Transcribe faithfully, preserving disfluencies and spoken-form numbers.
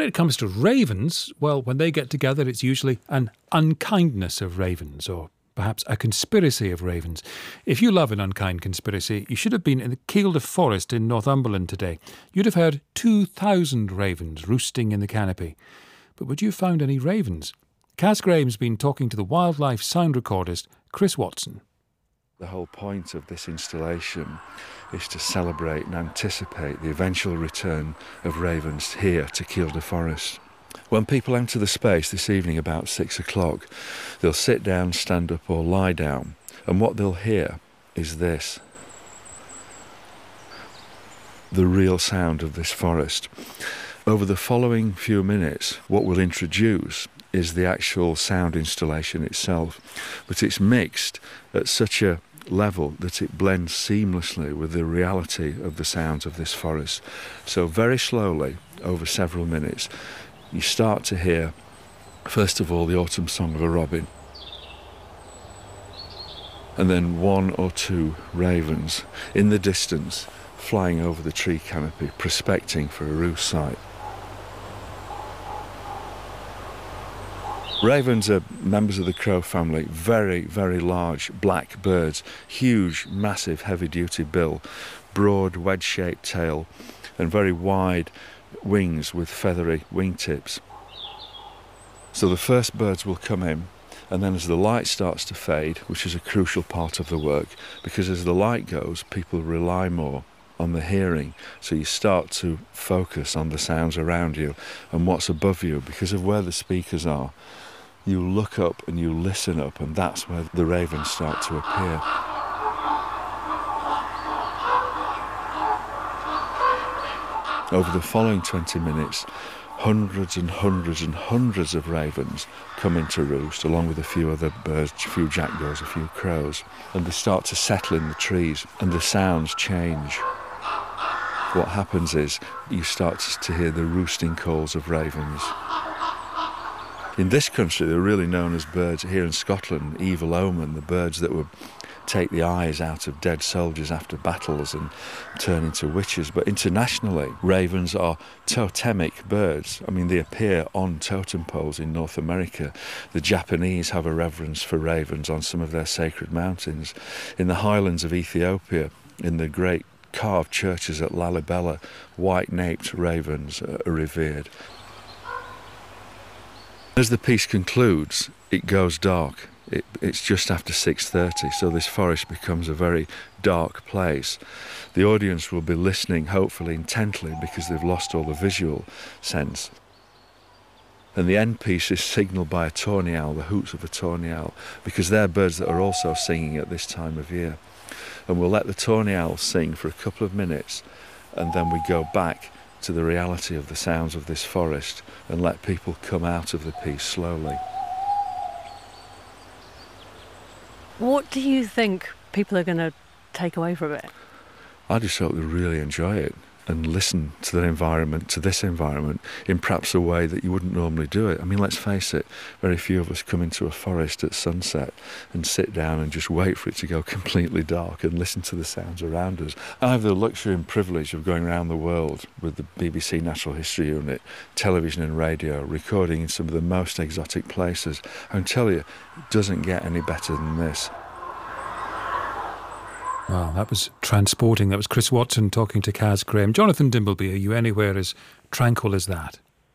it comes to ravens, well, when they get together, it's usually an unkindness of ravens, or perhaps a conspiracy of ravens. If you love an unkind conspiracy, you should have been in the Kielder Forest in Northumberland today. You'd have heard two thousand ravens roosting in the canopy. But would you have found any ravens? Kaz Graham's been talking to the wildlife sound recordist, Chris Watson. The whole point of this installation is to celebrate and anticipate the eventual return of ravens here to Kielder Forest. When people enter the space this evening about six o'clock, they'll sit down, stand up or lie down, and what they'll hear is this. The real sound of this forest. Over the following few minutes, what we'll introduce is the actual sound installation itself, but it's mixed at such a level that it blends seamlessly with the reality of the sounds of this forest. So very slowly, over several minutes, you start to hear, first of all, the autumn song of a robin, and then one or two ravens in the distance flying over the tree canopy, prospecting for a roost site. Ravens are members of the crow family, very, very large black birds, huge, massive, heavy-duty bill, broad, wedge-shaped tail, and very wide wings with feathery wingtips. So the first birds will come in, and then as the light starts to fade, which is a crucial part of the work, because as the light goes, people rely more on the hearing, so you start to focus on the sounds around you and what's above you. Because of where the speakers are, you look up and you listen up, and that's where the ravens start to appear. Over the following twenty minutes, hundreds and hundreds and hundreds of ravens come into roost, along with a few other birds, a few jackdaws, a few crows, and they start to settle in the trees, and the sounds change. What happens is you start to hear the roosting calls of ravens. In this country, they're really known as birds. Here in Scotland, evil omen, the birds that would take the eyes out of dead soldiers after battles and turn into witches. But internationally, ravens are totemic birds. I mean, they appear on totem poles in North America. The Japanese have a reverence for ravens on some of their sacred mountains. In the highlands of Ethiopia, in the great carved churches at Lalibela, white-naped ravens are revered. As the piece concludes, it goes dark. It, it's just after six thirty, so this forest becomes a very dark place. The audience will be listening, hopefully intently, because they've lost all the visual sense. And the end piece is signalled by a tawny owl, the hoots of a tawny owl, because they're birds that are also singing at this time of year. And we'll let the tawny owl sing for a couple of minutes, and then we go back to the reality of the sounds of this forest and let people come out of the piece slowly. What do you think people are going to take away from it? I just hope they really enjoy it and listen to the environment, to this environment, in perhaps a way that you wouldn't normally do it. I mean, let's face it, very few of us come into a forest at sunset and sit down and just wait for it to go completely dark and listen to the sounds around us. I have the luxury and privilege of going around the world with the B B C Natural History Unit, television and radio, recording in some of the most exotic places. I can tell you, it doesn't get any better than this. Wow, that was transporting. That was Chris Watson talking to Kaz Graham. Jonathan Dimbleby, are you anywhere as tranquil as that?